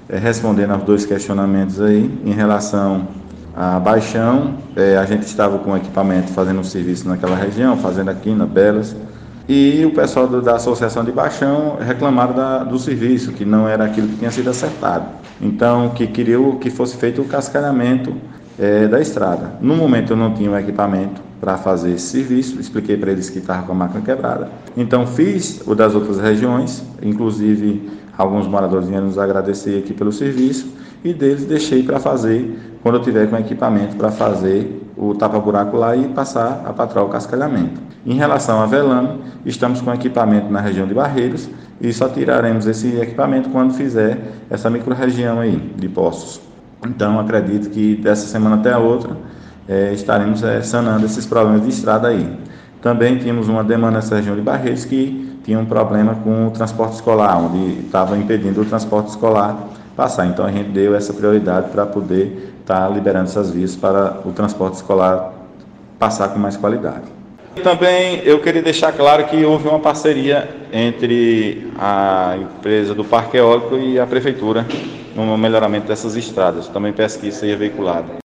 respondendo aos dois questionamentos aí, em relação a Baixão, a gente estava com equipamento fazendo um serviço naquela região, fazendo aqui na Belas, e o pessoal da Associação de Baixão reclamaram do serviço, que não era aquilo que tinha sido acertado. Então, que queriam que fosse feito o cascalhamento da estrada. No momento eu não tinha o equipamento para fazer esse serviço, expliquei para eles que estava com a máquina quebrada. Então fiz o das outras regiões, inclusive alguns moradores vieram nos agradecer aqui pelo serviço, e deles deixei para fazer quando eu tiver com equipamento para fazer o tapa-buraco lá e passar a patroar o cascalhamento. Em relação a velame, estamos com equipamento na região de Barreiros e só tiraremos esse equipamento quando fizer essa micro-região aí de Poços. Então acredito que dessa semana até a outra estaremos sanando esses problemas de estrada aí. Também tínhamos uma demanda nessa região de Barreiros que tinha um problema com o transporte escolar, onde estava impedindo o transporte escolar passar. Então a gente deu essa prioridade para poder estar liberando essas vias para o transporte escolar passar com mais qualidade. Também eu queria deixar claro que houve uma parceria entre a empresa do Parque Eólico e a Prefeitura no melhoramento dessas estradas. Também peço que isso seja veiculado.